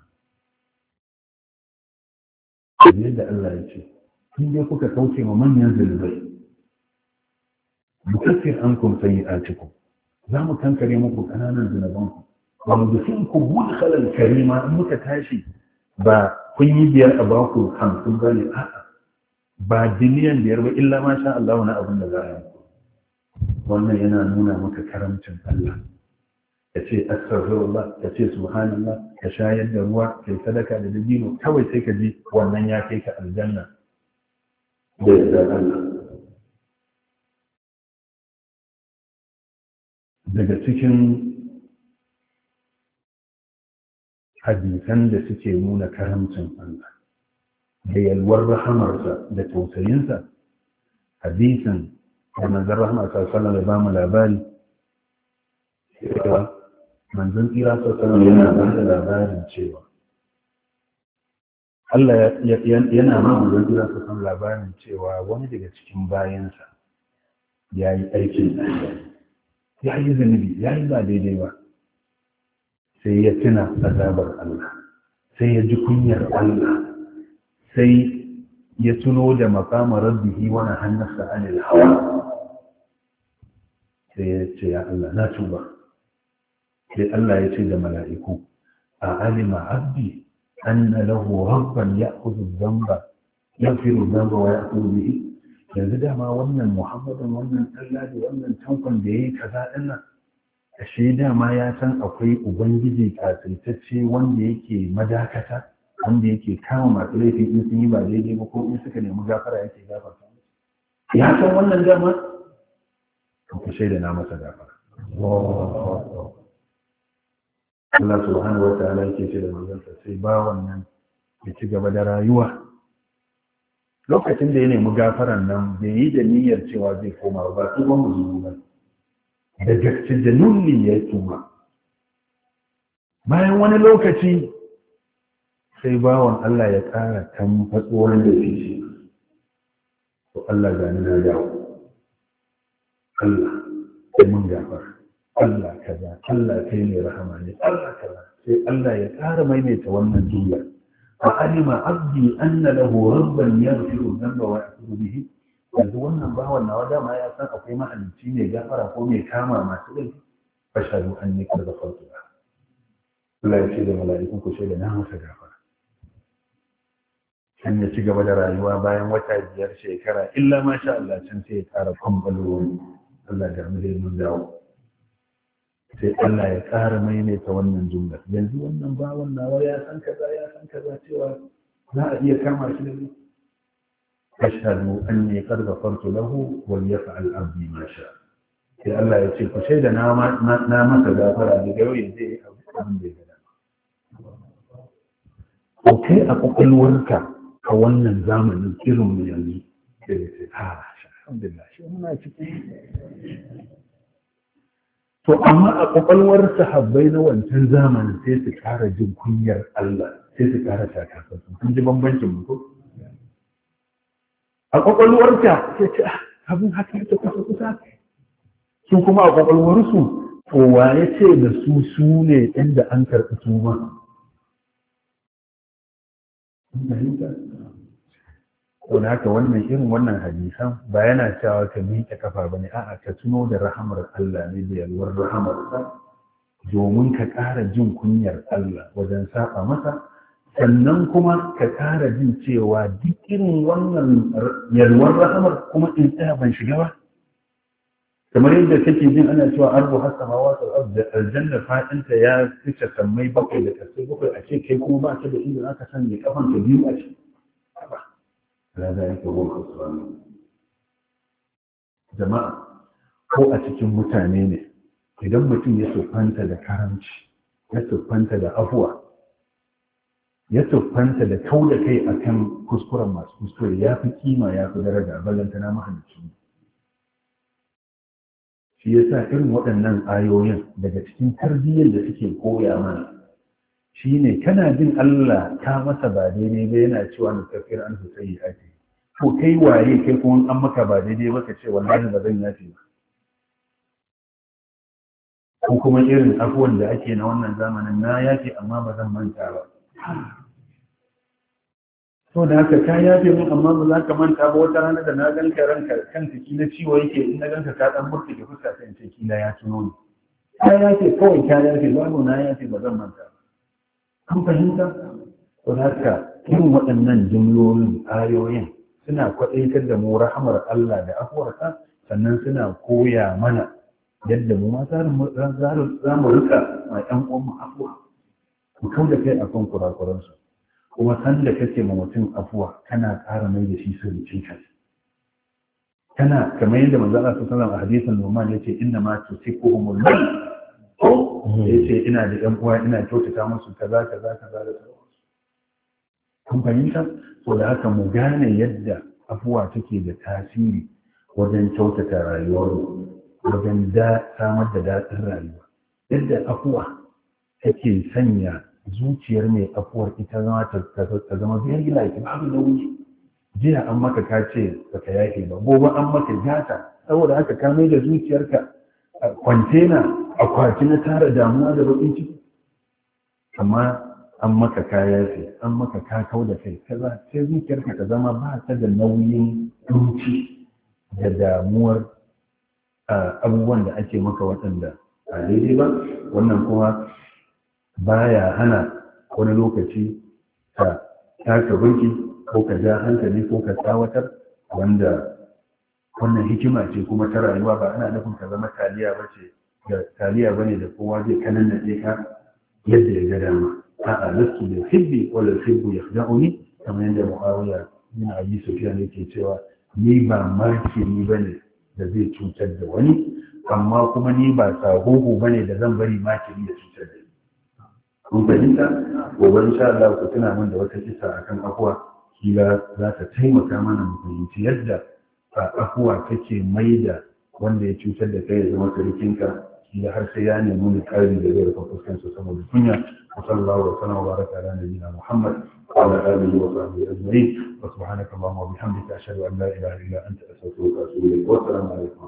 Yadda Allah ya ce in dai kuka kauce ma manyan zunubai nukaffir ankum sayyi'atikum, za mu kankare muku kananan zunubanku wa nudkhilkum mudkhalan karima. In muka tashi ba kun yi biyar a baku hamsin ba ne, a'a ba biliyan biyar ba illa ma sha Allah na abin da za a yi. Wannan yana nuna maka karamcin Allah. Ka ce astaghfirullah, ka ce subhanallah, ka shayar da ruwa, kai sadaka da dabino, kawai sai ka ji wannan ya kai ka aljanna da yardar Allah. Daga cikin hadisan da suke nuna karamcin Allah da yalwar rahamarsa da tausayinsa, hadisan da manzon rahama sallallahu alaihi wasallam labari cewa manzon tsira sallallahu yana ba da labarin cewa Allah yana ma manzon tsira sallallahu labarin cewa wani daga cikin bayansa ya yi aikin ya yi zunubi ya yi ba daidai ba sai ya tuna azabar Allah sai ya ji kunyar Allah, sai ya tuno da maqama rabbihi wa nahannasa anil hawa, sai ya ce ya Allah na tuba. sai Allah ya ce da mala'iku a alima abdi anna lahu rabban ya'khudhu dhanba yaghfiru dhanba wa ya'khudhu bihi. Yanzu dama wannan Muhammadin wannan Allah da wannan tankon da yayi kaza din nan, ashe dama ya san akwai ubangiji kasaitacce wanda yake madakata, wanda yake kama masu laifi in sun yi ba daidai ba ko in suka nemi gafara yake gafarta. Ya san wannan dama, to ku shaida na masa gafara. Allah subhanahu wa ta'ala yake ce da manzansa sai ba wannan ya ci gaba da rayuwa. Lokacin da ya nemi gafaran nan bai yi da niyyar cewa zai koma ba, su ba mu ba. Da gaske da nulli ya tuba. Bayan wani lokaci sai bawan Allah ya ƙara tamfatsuwar da shi. To Allah gani na dawo. Allah sai mun gafara. Allah kaza, Allah kai mai rahama ne, Allah kaza. Sai Allah ya ƙara maimaita wannan jumla. Fa alima abdi anna lahu rabban yaghfiru dhanba wa ya'khudhu bihi. Yanzu wannan bawan nawa dama ya san akwai mahalicci ne gafara ko mai kama masu laifi. Fashhadu anni qad ghafartu lahu. Allah ya ce da mala'ikun ku shaida na masa gafara. Kan ya ci gaba da rayuwa bayan wata biyar shekara illa ma sha Allah can sai ya ƙara kwambalo Allah da mu dai mun dawo. Sai Allah ya ƙara maimaita wannan jumla. Yanzu wannan bawan nawa ya san kaza ya san kaza cewa za a iya kama shi da ni. Ashhadu anni qad ghafartu lahu wal yaf'al abdi ma sha. Sai Allah ya ce ku shaida na na masa gafara da yau ya je abin da ya gada. Ko kai a kokolwarka a wannan zamanin irin mu yanzu sai sai ha alhamdulillah shi muna cikin. To amma a ƙwaƙwalwar sahabbai na wancan zamanin sai su ƙara jin kunyar Allah, sai su ƙara takasansu. Kun ji bambancin mu ko? A ƙwaƙwalwarta sai ce abin haka yake kusa kusa. Su kuma a ƙwaƙwalwarsu to wa ya ce da su su ne inda an karɓi tuma. Wani haka wannan irin wannan hadisan ba yana cewa ka miƙe kafa ba ne, a'a ka tuno da rahamar Allah ne da yalwar rahamarsa domin ka ƙara jin kunyar Allah wajen saba masa, sannan kuma ka ƙara jin cewa duk irin wannan yalwar rahamar kuma in tsaya ban shiga ba. Kamar yadda kake jin ana cewa arzu har samawa da aljanna fa'inta ya fice sammai bakwai da kasai bakwai a ce kai kuma ba ka da inda aka sanya kafan ka biyu a ce. لا ذلك هو الخسران. Jama'a ko a cikin mutane ne idan mutum ya siffanta da karamci, ya siffanta da afuwa, ya siffanta da kau da kai akan kuskuren masu kuskure, ya fi kima ya fi daraja ballantana mahalicci. Shi yasa irin waɗannan ayoyin daga cikin tarbiyyar da suke koya mana shi ne kana jin Allah ka masa ba daidai ba yana cewa na tafiyar an su sai ake. To kai waye kai kuma an maka ba daidai ba ka ce wallahi ba zan yafe ba. Ko kuma irin afuwan da ake na wannan zamanin na yafe amma ba zan manta ba. To da haka ka yafe min amma ba za ka manta ba, wata rana da na ganka ranka kan ciki na ciwo yake in na ganka ka dan murta ke fuska sai in ce kila ya tuno ni. Ka yafe kawai ka yafe ba na yafe ba zan manta ba. An fahimta? To haka irin waɗannan jimlolin ayoyin suna kwaɗaitar da mu rahamar Allah da afuwarsa, sannan suna koya mana yadda mu ma za mu rika ma ƴan uwan mu afuwa. Ku kau da kai akan kurakuransu. Kuma san da kake ma mutum afuwa kana ƙara mai da shi sirrin ka. Kana kamar yadda manzo Allah sallallahu alaihi wasallam a hadisin Numan yace inna ma tusiquhumul mal. Ya ce ina da ‘yan uwa ina kyautata musu kaza kaza kaza da sauransu. Kun fahimta? So da haka mu gane yadda afuwa take da tasiri wajen kyautata rayuwar wajen da samar da daɗin rayuwa. Yadda afuwa take sanya zuciyar mai afuwar ita zama ta zama very like babu nauyi. Jiya an maka ka ce baka yafe ba, gobe an maka gata, saboda haka ka mai da zuciyarka kwantena akwati na tara damuwa da bakin ciki. Amma an maka kaya ce an maka kakau da kai kaza sai zuciyarka ta zama ba ta da nauyin dunci da damuwar abubuwan da ake maka waɗanda a daidai ba. Wannan kuma baya hana wani lokaci ka taka burki ko ka ja hankali ko ka tsawatar, wanda wannan hikima ce kuma ta rayuwa. Ba ana nufin ka zama taliya ba ce da taliya bane da kowa zai kanan da ka yadda ya ga dama. a'a lastu bil hibbi wala hibbu yakhda'uni, kamar yadda Muawiya bin Abi Sufyan yake cewa ni ba makiri bane da zai cutar da wani, amma kuma ni ba sahuhu bane da zan bari makiri ya cutar da ni. Kun fahimta? Gobe insha Allah ku tuna min da wata kisa akan afuwa, kila za ta taimaka mana mu fahimci yadda afuwa take maida wanda ya cutar da kai ya zama sarkinka, kila har sai ya nemi ni ƙari da zai rufe fuskansa saboda kunya. وصلى الله وسلم وبارك على نبينا محمد وعلى اله وصحبه اجمعين، وسبحانك اللهم وبحمدك اشهد ان لا اله الا انت استغفرك واتوب اليك، والسلام عليكم.